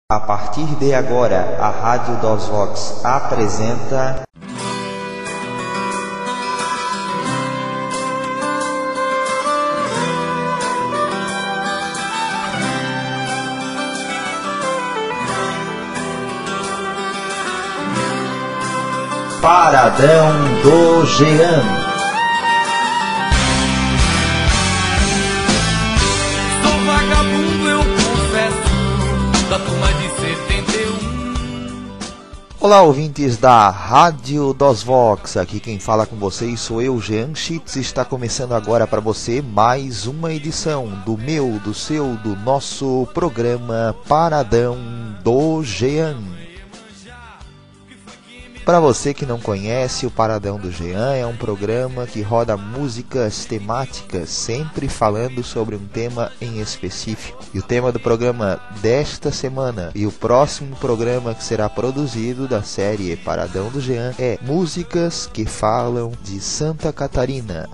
A partir de agora, a Rádio dos Vox apresenta Paradão do Jean. Olá, ouvintes da Rádio dos Vox, aqui quem fala com vocês sou eu, Jean Chitz. Está começando agora para você mais uma edição do meu, do seu, do nosso programa Paradão do Jean. Para você que não conhece, o Paradão do Jean é um programa que roda músicas temáticas, sempre falando sobre um tema em específico. E o tema do programa desta semana e o próximo programa que será produzido da série Paradão do Jean é músicas que falam de Santa Catarina.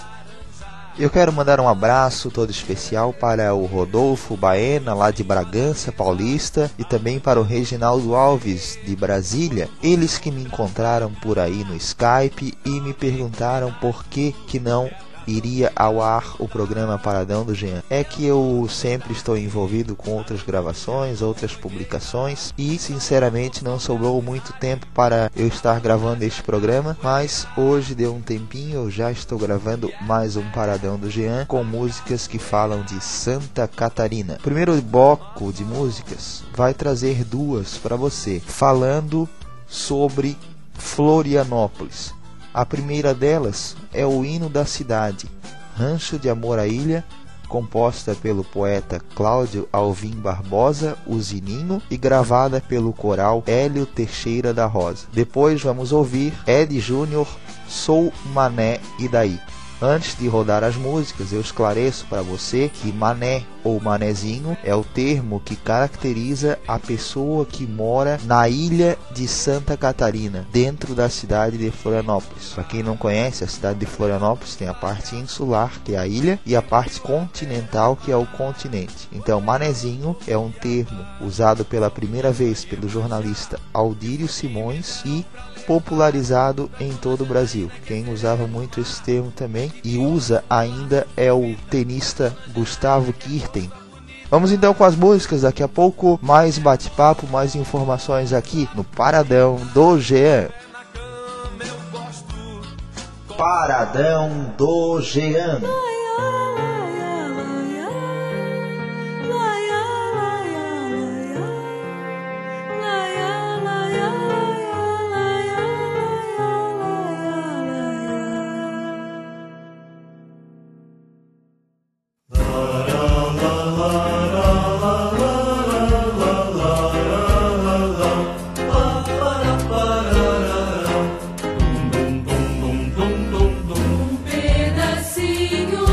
Eu quero mandar um abraço todo especial para o Rodolfo Baena, lá de Bragança Paulista, e também para o Reginaldo Alves, de Brasília. Eles que me encontraram por aí no Skype e me perguntaram por que não iria ao ar o programa Paradão do Jean. É que eu sempre estou envolvido com outras gravações, outras publicações e sinceramente não sobrou muito tempo para eu estar gravando este programa, mas hoje deu um tempinho, eu já estou gravando mais um Paradão do Jean com músicas que falam de Santa Catarina. O primeiro bloco de músicas vai trazer duas para você, falando sobre Florianópolis. A primeira delas é o hino da cidade, Rancho de Amor à Ilha, composta pelo poeta Cláudio Alvim Barbosa, o Zininho, e gravada pelo coral Hélio Teixeira da Rosa. Depois vamos ouvir Ed Júnior, Sou Mané e Daí. Antes de rodar as músicas, eu esclareço para você que mané ou manezinho é o termo que caracteriza a pessoa que mora na ilha de Santa Catarina, dentro da cidade de Florianópolis. Para quem não conhece, a cidade de Florianópolis tem a parte insular, que é a ilha, e a parte continental, que é o continente. Então, manezinho é um termo usado pela primeira vez pelo jornalista Aldírio Simões e popularizado em todo o Brasil. Quem usava muito esse termo também e usa ainda é o tenista Gustavo Kirten. Vamos então com as músicas, daqui a pouco mais bate-papo, mais informações aqui no Paradão do Jean. Paradão do Jean. Pedacinho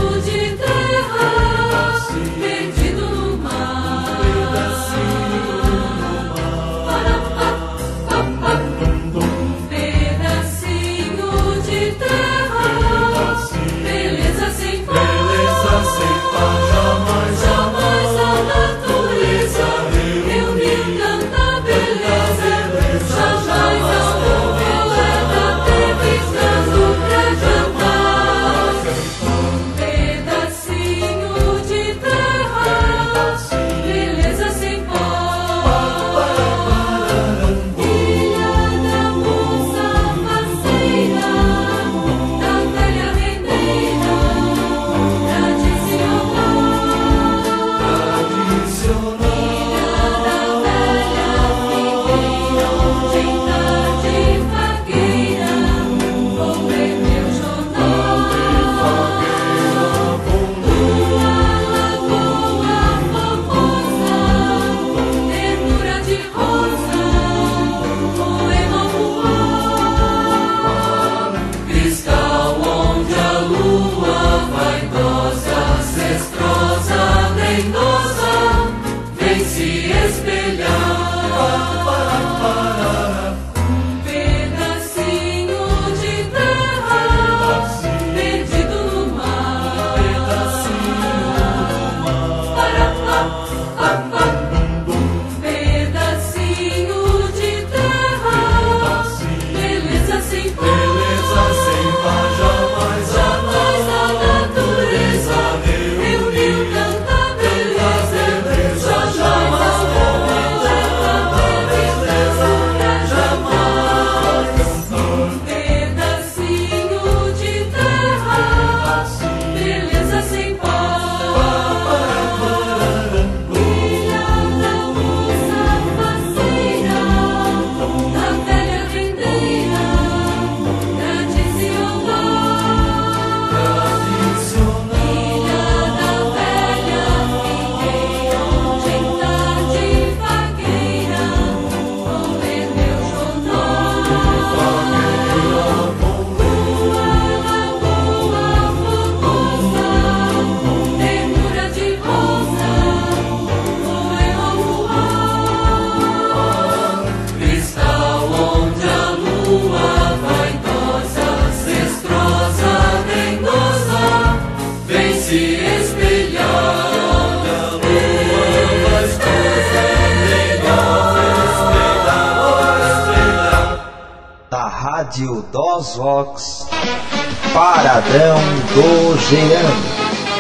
Rádio DOS Vox, Paradão do Jean.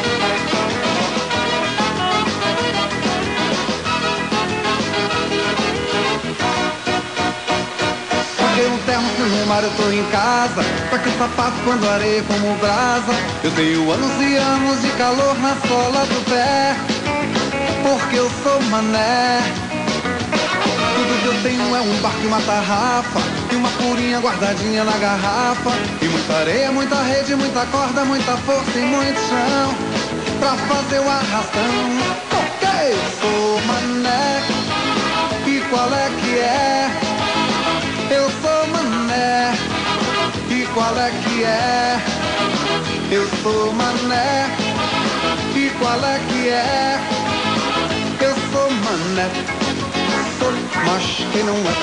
Eu tô em casa, pra que sapato quando areia como brasa? Eu tenho anos e anos de calor na sola do pé, porque eu sou mané. Tudo que eu tenho é um barco e uma tarrafa, e uma purinha guardadinha na garrafa, e muita areia, muita rede, muita corda, muita força e muito chão, pra fazer o arrastão. Porque eu sou mané, e qual é que é? Eu sou mané, e qual é que é? Eu sou mané, e qual é que é? Eu sou mané, sou, mas quem não é?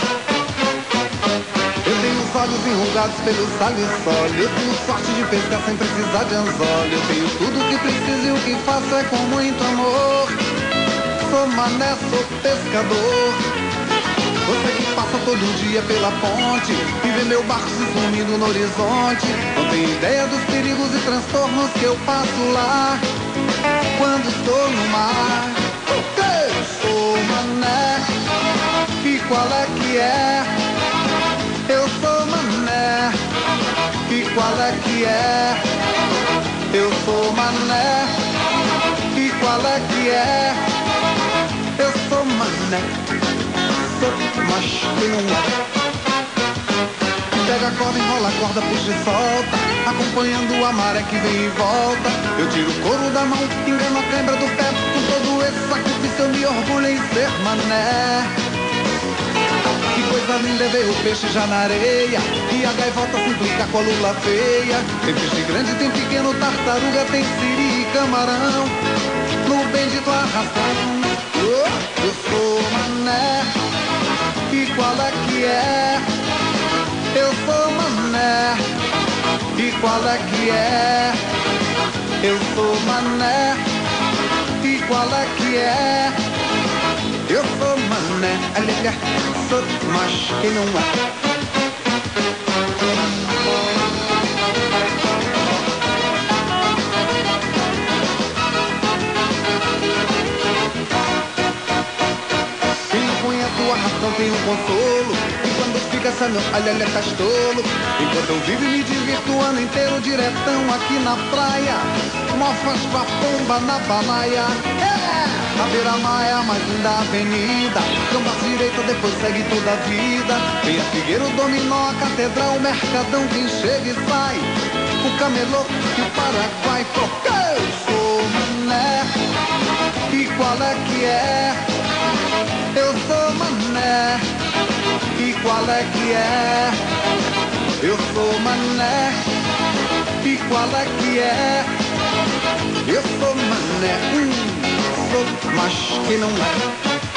Eu tenho os olhos enrugados pelo sal e sol, eu tenho sorte de pescar sem precisar de anzol. Eu tenho tudo que preciso e o que faço é com muito amor. Sou mané, sou pescador. Você que passa todo dia pela ponte e vê meu barco se sumindo no horizonte, não tem ideia dos perigos e transtornos que eu passo lá quando estou no mar. Porque eu sou mané, e qual é que é? Eu sou mané, e qual é que é? Eu sou mané, e qual é que é? Eu sou mané, mas quem não é? Pega a corda, enrola a corda, puxa e solta, acompanhando a maré que vem e volta. Eu tiro o couro da mão, engano a cãibra do pé. Com todo esse sacrifício eu me orgulho em ser mané. Que coisa linda é ver o peixe já na areia, e a gaivota se implica com a lula feia. Tem peixe grande, tem pequeno, tartaruga, tem siri e camarão no bendito arrastão. Eu sou mané, e qual é que é? Eu sou mané, e qual é que é? Eu sou mané, e qual é que é? Eu sou mané, aliás, sou, mas quem não é? Não tenho consolo, e quando fica essa meu alha castolo. Enquanto eu vivo e me divirto o ano inteiro diretão aqui na praia, mofas com a pomba na balaia. A beira-mar é a mais linda avenida, cambas direita, depois segue toda a vida. Tem a Figueira, o Dominó, a Catedral, o Mercadão, quem chega e sai, o Camelô e o Paraguai. Porque eu sou mané, e qual é que é? Eu sou mané, e qual é que é? Eu sou mané, e qual é que é? Eu sou mané, sou, mas que não é.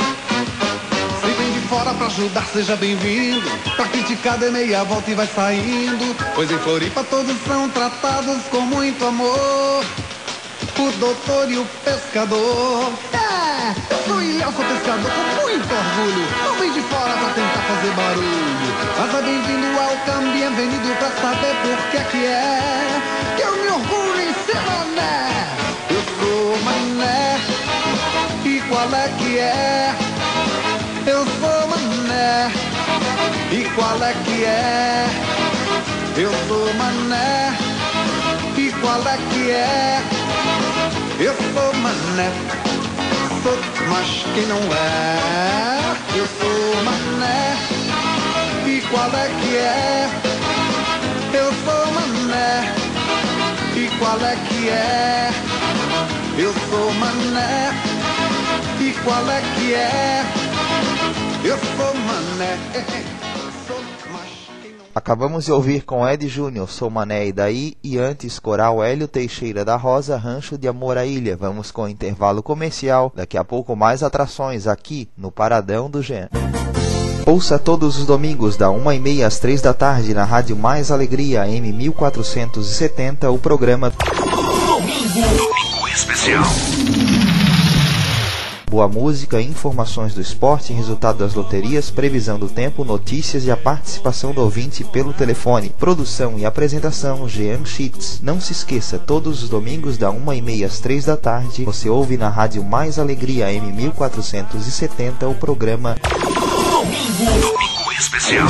Se vem de fora pra ajudar, seja bem-vindo. Pra criticar dê meia volta e vai saindo, pois em Floripa todos são tratados com muito amor. O doutor e o pescador. Eu sou Ilhéu, sou pescador com muito orgulho. Não vem de fora pra tentar fazer barulho, mas é bem-vindo ao campo, bem-vindo pra saber por que é que eu me orgulho em ser mané. Eu sou mané, e qual é que é? Eu sou mané, e qual é que é? Eu sou mané, e qual é que é? Eu sou mané, sou, mas quem não é? Eu sou mané, e qual é que é? Eu sou mané, e qual é que é? Eu sou mané, e qual é que é? Eu sou mané, sou, mas quem não é? Acabamos de ouvir com Ed Júnior, Sou Mané e Daí, e antes Coral Hélio Teixeira da Rosa, Rancho de Amor à Ilha. Vamos com o intervalo comercial, daqui a pouco mais atrações aqui no Paradão do Jean. Ouça todos os domingos da 1h30 às 3 da tarde na Rádio Mais Alegria, M 1470, o programa Domingo Especial. boa música, informações do esporte, resultado das loterias, previsão do tempo, notícias e a participação do ouvinte pelo telefone. Produção e apresentação, Jean Schitz. Não se esqueça, todos os domingos da 1h30 às 3 da tarde, você ouve na Rádio Mais Alegria M1470 o programa Domingo Especial.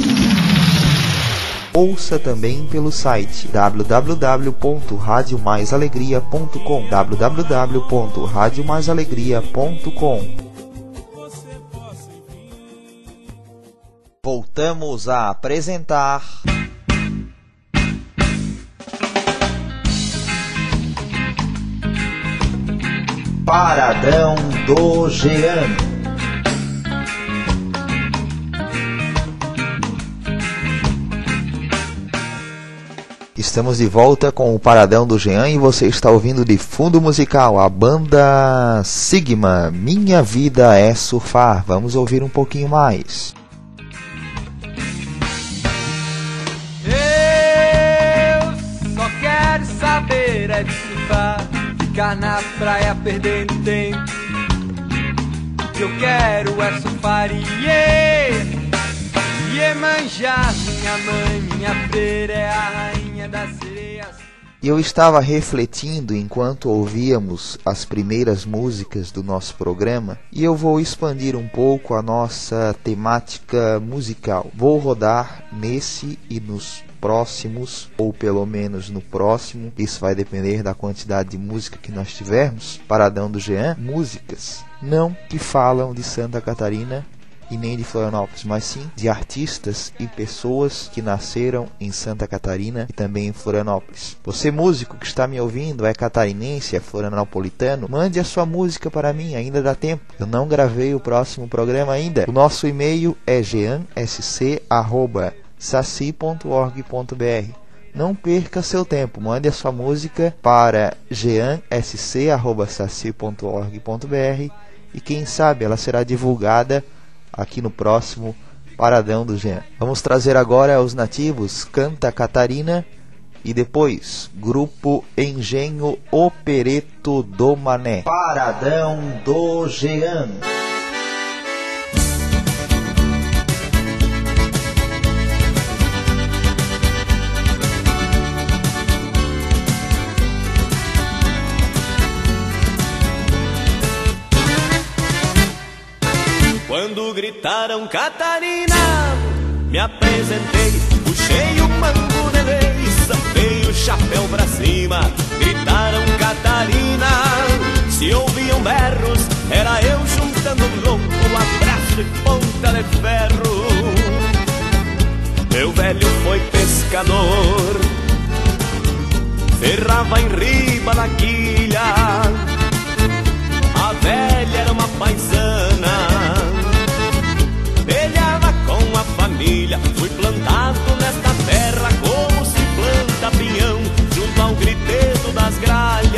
Ouça também pelo site www.radiomaisalegria.com www.radiomaisalegria.com. Voltamos a apresentar Paradão do Jean. Estamos de volta com o Paradão do Jean e você está ouvindo de fundo musical a banda Sigma, Minha Vida é Surfar. Vamos ouvir um pouquinho mais. Eu só quero saber é de surfar, ficar na praia perdendo tempo. O que eu quero é surfar e manjar. Minha mãe, minha freira é a rainha das sereias. E eu estava refletindo enquanto ouvíamos as primeiras músicas do nosso programa, e eu vou expandir um pouco a nossa temática musical. Vou rodar nesse e nos próximos, ou pelo menos no próximo, isso vai depender da quantidade de música que nós tivermos, Paradão do Jean, músicas não que falam de Santa Catarina e nem de Florianópolis, mas sim de artistas e pessoas que nasceram em Santa Catarina e também em Florianópolis. Você, músico que está me ouvindo, é catarinense, é florianopolitano, mande a sua música para mim, ainda dá tempo. Eu não gravei o próximo programa ainda. O nosso e-mail é jeansc@saci.org.br. Não perca seu tempo, mande a sua música para jeansc@saci.org.br e quem sabe ela será divulgada aqui no próximo Paradão do Jean. Vamos trazer agora os nativos Canta Catarina e depois Grupo Engenho Opereto do Mané. Paradão do Jean. Quando gritaram Catarina, me apresentei, puxei o mango de lei, sampei o chapéu pra cima. Gritaram Catarina, se ouviam berros, era eu juntando louco, abraço e ponta de ferro. Meu velho foi pescador, ferrava em riba da quilha. A velha era uma paisana, pelhava com a família. Fui plantado nesta terra como se planta pinhão, junto ao griteiro das gralhas,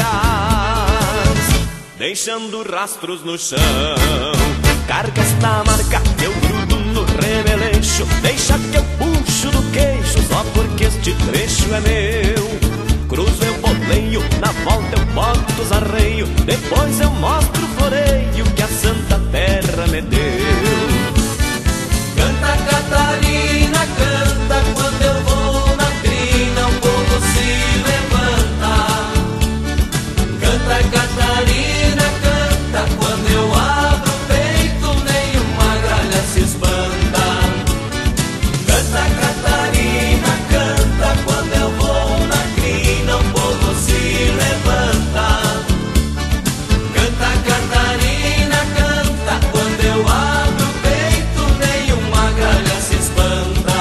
deixando rastros no chão. Carga esta marca, eu grudo no remeleixo, deixa que eu puxo do queixo, só porque este trecho é meu. Cruzo eu boleio, na volta eu boto os arreios, depois eu mostro o floreio que a Santa Terra me deu. Canta Catarina, canta, quando eu vou na crina o povo se levanta. Canta Catarina, canta, quando eu abro o peito nenhuma gralha se espanta. Canta Catarina, canta, quando eu vou na crina o povo se levanta. Canta Catarina, canta, quando eu abro o peito nenhuma gralha se espanta.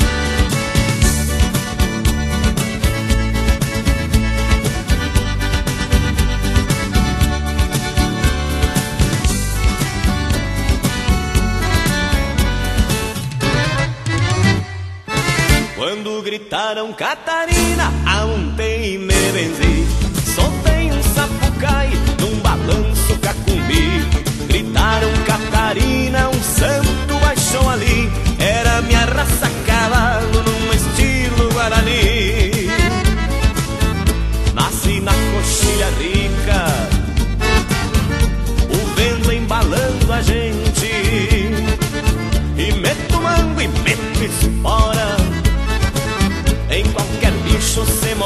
Quando gritaram Catarina, aontei e me benzi, soltei um sapucai num balanço cacumbi. Gritaram Catarina, um santo baixou ali, era minha raça cavalo num estilo guarani. Nasci na coxilha rica, o vento em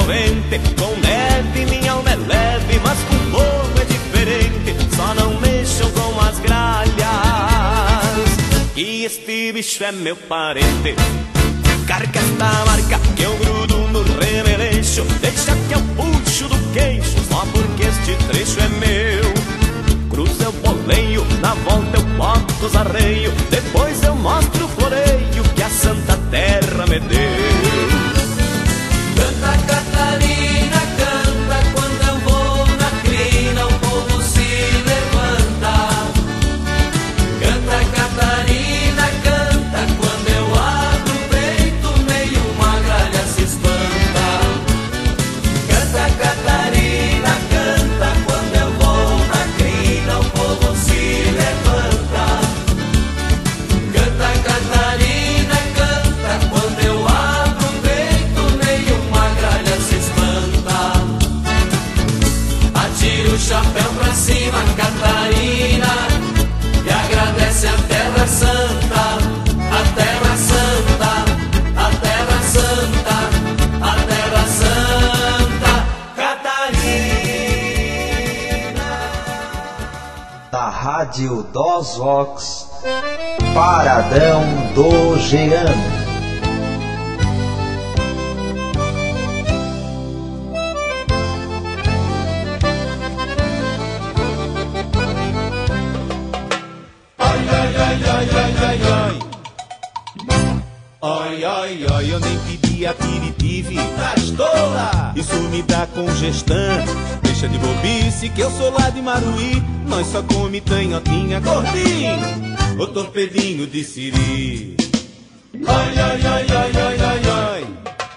envolvente. Com neve minha alma é leve, mas com fogo é diferente. Só não mexam com as gralhas, que este bicho é meu parente. Carga esta marca que eu grudo no remeleixo. Deixa que eu puxo do queixo, só porque este trecho é meu. Cruzo eu boleio, na volta eu boto os arreios. Depois eu mostro o floreio que a Santa Terra me deu. Canta Catarina, canta, quando eu vou na crina o povo se levanta. Canta Catarina, canta, quando eu abro o peito meio uma gralha se espanta. Canta Catarina, canta, quando eu vou na crina o povo se levanta. Canta Catarina, canta, quando eu abro o peito meio uma gralha se espanta. Atira o chapéu pra cima, Catarina, e agradece a Terra Santa, a Terra Santa, a Terra Santa, a Terra Santa, Catarina. Na Rádio Dos Vox, Paradão do Jean. Ai, ai, ai, eu nem pedi aperitivo, tás tola, isso me dá congestão. Deixa de bobice que eu sou lá de Maruí, nós só come tanhotinha, gordinho, o torpedinho de siri. Ai, ai, ai, ai, ai, ai, ai.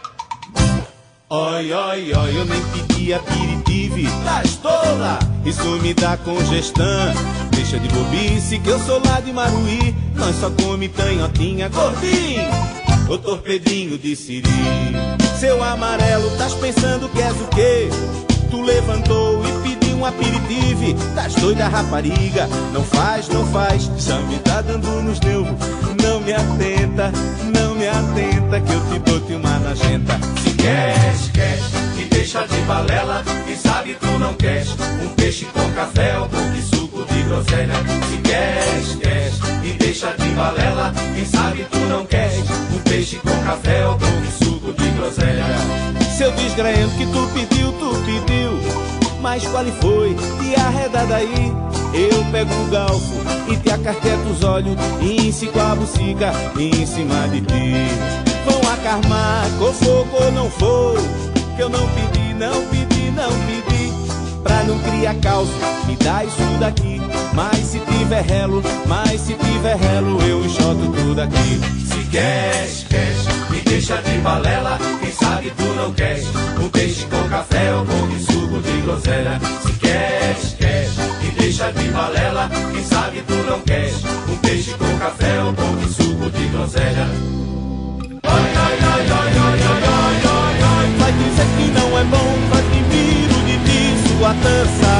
Ai, ai, ai, eu nem pedi aperitivo, tás tola, isso me dá congestão. Deixa de bobice que eu sou lá de Maruí, nós só come tanhotinha, gordinho, o torpedinho de siri. Seu amarelo, tás pensando que és o quê? Tu levantou e pediu um aperitivo, tás doida rapariga, não faz, não faz, já me tá dando nos nervos. Não me atenta, não me atenta, que eu te dou-te uma nojenta. Se queres, queres, me deixa de balela, quem sabe tu não queres um peixe com café ou com suco de groselha. Se queres, queres, me deixa de balela, quem sabe tu não queres um peixe com café ou com suco de groselha. Seu desgraento que tu pediu, mas qual foi? Te arreda daí, eu pego um galfo e te acarteto os olhos, e ensico a bucica em cima de ti. Vão acarmar, com fogo ou não for, que eu não pedi, não pedi, não pedi. Pra não criar caos, me dá isso daqui. Mas se tiver relo, eu enxoto tudo aqui. Se queres, queres, me deixa de balela, quem sabe tu não queres um peixe com café ou com suco de groselha. Se queres, queres, me deixa de balela, quem sabe tu não queres um peixe com café ou com suco de groselha. Ai, ai, ai, ai, ai, ai, ai, ai, ai. Vai dizer que não é bom, vai te viro de ti sua dança.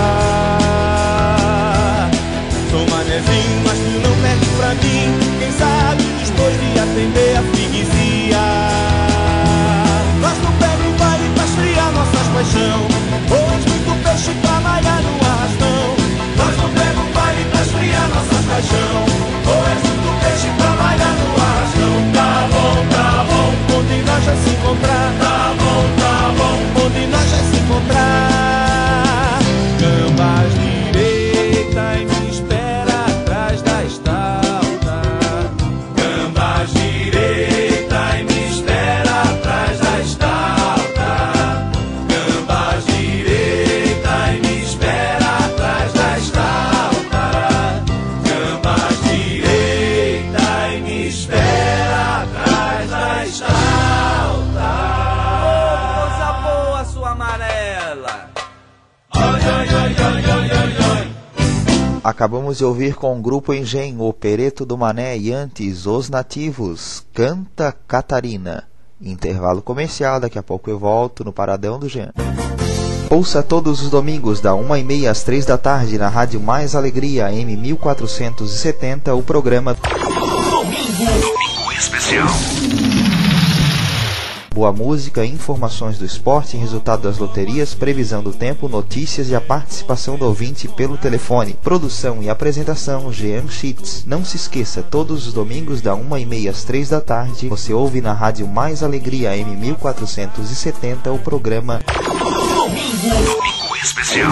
Sou manezinho, mas tu não perde pra mim, quem sabe depois de atender a freguesia. Nós não pega o baile pra esfriar nossas paixão, pois muito peixe pra malhar no arrastão. Nós não pega o baile pra esfriar nossas paixão, pois muito peixe pra malhar no arrastão. Tá bom, onde nós já se encontrar. Tá bom, onde nós já se encontrar. Gambas direita e me espera atrás da estalta. Gambas direita e me espera atrás da estalta. Gambas direita e me espera atrás da estalta. Gambas direita e me espera atrás da estalta. Coisa boa, sua amarela. Ai, ai, ai, ai, ai, ai, ai. Acabamos de ouvir com o grupo Engenho, o Pereto do Mané e antes Os Nativos, Canta Catarina. Intervalo comercial, daqui a pouco eu volto no Paradão do Jean. Ouça todos os domingos da 1h30 às 3 da tarde na Rádio Mais Alegria, M1470, o programa Domingo Especial. Boa música, informações do esporte, resultado das loterias, previsão do tempo, notícias e a participação do ouvinte pelo telefone. Produção e apresentação, Jean Schitz. Não se esqueça, todos os domingos da 1h30 às 3 da tarde, você ouve na Rádio Mais Alegria AM 1470 o programa Domingo Especial.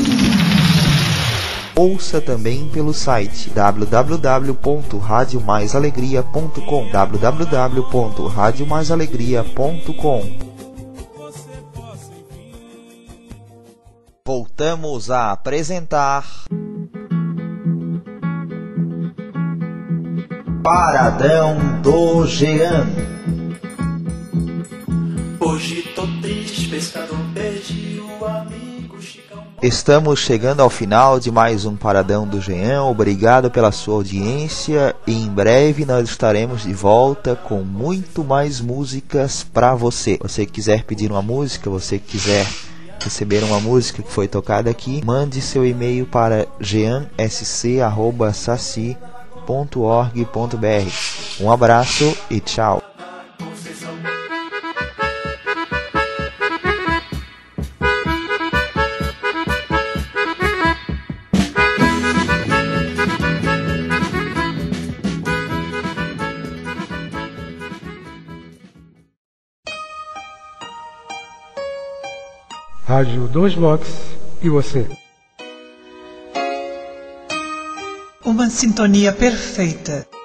Ouça também pelo site www.radiomaisalegria.com www.radiomaisalegria.com. Voltamos a apresentar Paradão do Jean. Hoje tô triste, pescador, perdi o amigo Chicão. Estamos chegando ao final de mais um Paradão do Jean. Obrigado pela sua audiência e em breve nós estaremos de volta com muito mais músicas para você. Você que quiser pedir uma música, você que quiser receber uma música que foi tocada aqui, mande seu e-mail para jeansc@saci.org.br. Um abraço e tchau. Rádio 2 Blocos e você. Uma sintonia perfeita.